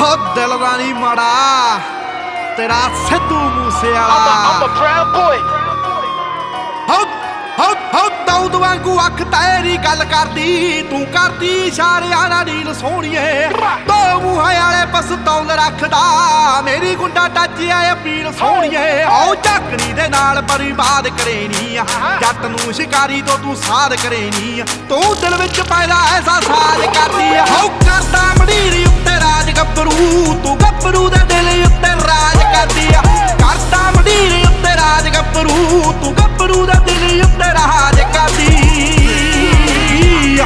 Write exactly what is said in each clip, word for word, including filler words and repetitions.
ਦਿਲ ਦਾ ਨੀ ਮਾੜਾ ਤੇਰਾ ਸਿੱਧੂ ਮੂਸੇ ਵਾਲਾ। I'm a proud boy. ਹੋ ਹੋ ਹੋ ਦਾਊਦ ਵਾਂਗੂ ਅੱਖ ਤੇਰੀ ਗੱਲ ਕਰਦੀ, ਤੂੰ ਕਰਦੀ ਇਸ਼ਾਰਿਆਂ ਨਾਲ ਨੀਲ ਸੋਹਣੀਏ। ਦੋ ਮੂੰਹਾਂ ਵਾਲੇ ਪਸਤੌਲ ਰੱਖਦਾ, ਮੇਰੀ ਗੁੰਡਾ ਟੱਚ ਆਏ ਅਪੀਲ ਸੋਹਣੀਏ। ਆਓ ਝੱਕਣੀ ਦੇ ਨਾਲ ਬਰਬਾਦ ਕਰੇਨੀ ਆ, ਜੱਟ ਨੂੰ ਸ਼ਿਕਾਰੀ ਤੋਂ ਤੂੰ ਸਾਧ ਕਰੇਨੀ ਆ। ਤੂੰ ਦਿਲ ਵਿੱਚ ਪੈਦਾ ਐਸਾ ਸਾਜ ਕਰਦੀ ਆ। ਹੋ ਕਰਦਾ ਮੰਡੀਰ ਉੱਤੇ ਰਾਜ ਗੱਭਰੂ, ਤੂੰ ਗੱਭਰੂ ਦੇ ਦਿਲ ਉੱਤੇ ਰਾਜ ਕਰਦੀ ਆ। ਕਰਦਾ ਮੰਡੀਰ ਉੱਤੇ ਰਾਜ ਗੱਭਰੂ, ਤੂੰ ਗੱਭਰੂ ਦੇ ਦਿਲ ਉੱਤੇ ਰਾਜ ਕਰਦੀ ਆ।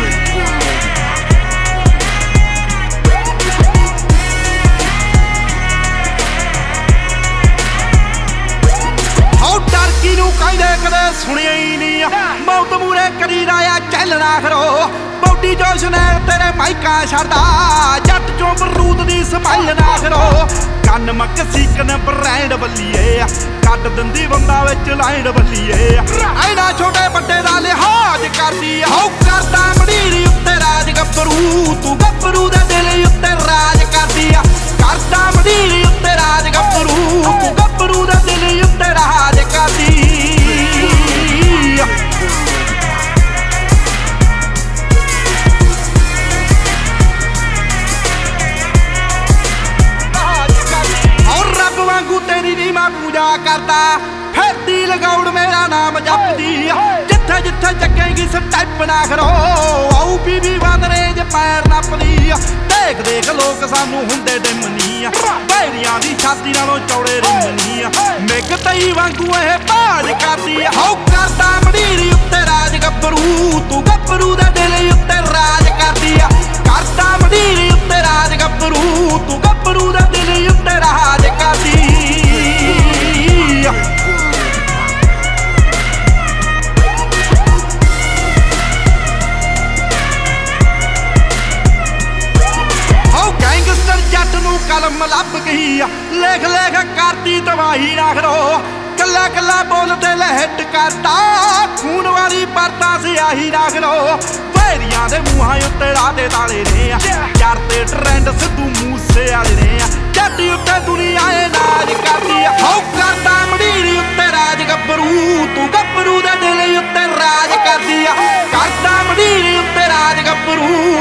ਹੋ ਟਰਕੀ ਨੂੰ ਕਹਿੰਦੇ ਕਦੇ ਸੁਣਿਆ ਹੀ ਨਹੀਂ ਆ, ਮੌਤ ਮੂਰੇ ਕਰੀਦਾ ਆ ਚੱਲਣਾ ਖਰੋ। ਬੌਡੀ ਜੋਸ਼ ਨੇ ਤੇਰੇ ਮਾਈਕਾ ਛੱਡਦਾ, ਜੱਟ ਚੋਂ ਬਰੂਦ ਦੀ ਸਮੈਲ ਨਾ ਖਰੋ। ਕੰਨ ਮੱਕ ਸੀਕਨ ਬ੍ਰੈਂਡ ਬੱਲੀਏ ਆ, ਕੱਢ ਦਿੰਦੀ ਬੰਦਾ ਵਿੱਚ ਲਾਈਨ ਬੱਲੀਏ ਆ। ਐਨਾ ਛੋਟੇ ਵੱਡੇ ਦਾ ਲਿਹਾਜ਼ ਕਰਦੀ ਆ। ਹੋ ਕਰਦਾ ਮੰਡੀਰ ਉੱਤੇ ਰਾਜ ਗੱਭਰੂ, ਤੂੰ ਗੱਭਰੂ ਦੇ ਦਿਲ ਉੱਤੇ ਰਾਜ ਕਰਦੀ ਆ। ਕਰਦਾ ਮੰਡੀਰ ਉੱਤੇ ਰਾਜ ਗੱਭਰੂ, ਤੂੰ ਗੱਭਰੂ ਦੇ ਦਿਲ ਉੱਤੇ ਰਾਜ ਕਰਦੀ ਆ। ਤੇਰੀ ਨੀ ਮੈਂ ਪੂਜਾ ਕਰਦਾ, ਫਿਰਦੀ ਲਗਾਉਣ ਮੇਰਾ ਨਾਮ ਜਪਦੀ ਆ। ਜਿੱਥੇ ਜਿੱਥੇ ਚੱਕੇਗੀ ਸਟੈਪ ਨਾ ਖਰੋ, ਆਊ ਬੀਬੀ ਬਾਦਰੇ ਚ ਪੈਰ ਨੱਪਦੀ ਆ। ਦੇਖ ਦੇਖ ਲੋਕ ਸਾਨੂੰ ਹੁੰਦੇ ਡਿਮਨੀ ਆ, ਬੈਰੀਆਂ ਦੀ ਛਾਤੀ ਨਾਲੋਂ ਚੌੜੇ ਰਿਮਨੀ ਆ। ਮਿੱਗ ਤਈ ਵਾਂਗੂ ਇਹ ਬਾਜ ਕਰਦੀ ਆ। ਹੋ ਕਰਦਾ ਮੰਡੀਰ ਉੱਤੇ ਰਾਜ ਗੱਭਰੂ, ਤੂੰ ਗੱਭਰੂ ਦੇ ਦਿਲ ਉੱਤੇ ਰਾਜ ਕਰਦੀ ਆ। ਕਰਦਾ ਮੰਡੀਰ ਉੱਤੇ ਰਾਜ ਗੱਭਰੂ, ਤੂੰ ਗੱਭਰੂ ਦੇ ਦਿਲ ਉੱਤੇ ਰਾਜ ਕਰਦੀ ਆ। ਹੋ ਗੈਂਗਸਟਰ ਜੱਟ ਨੂੰ ਕਲਮ ਲੱਭ ਗਈ ਆ, ਲੇਖ ਲੇਖ ਕਰਦੀ ਤਬਾਹੀ ਨਾ ਖਰੋ। ਕੱਲਾ ਕੱਲਾ ਬੋਲਦੇ ਲਹਿਟ ਕਰਦਾ, ਖੂਨ ਵਾਲੀ ਪਰਤਾ ਸਿਆਹੀ ਨਾ ਖਰੋ। ਬੈਰੀਆਂ ਦੇ ਮੂੰਹਾਂ ਉੱਤੇ ਰਾਦੇ ਤਾਲੇ ਨੇ ਆ, ਯਾਰ ਤੇ ਟ੍ਰੈਂਡ ਸਿੱਧੂ ਮੂਸੇ ਵਾਲੇ ਨੇ ਆ। ਜੱਟ ਉੱਤੇ ਦੁਨੀਆ ਏ ਨਾਜ ਕਰਦੀ ਆ। ਹੋ ਕਰਦਾ ਮੰਡੀਰ ਉੱਤੇ ਰਾਜ ਗੱਭਰੂ, ਤੂੰ ਗੱਭਰੂ ਦੇ ਦਿਲ ਉੱਤੇ ਰਾਜ ਕਰਦੀ ਆ। ਕਰਦਾ ਮੰਡੀਰ ਉੱਤੇ ਰਾਜ ਗੱਭਰੂ,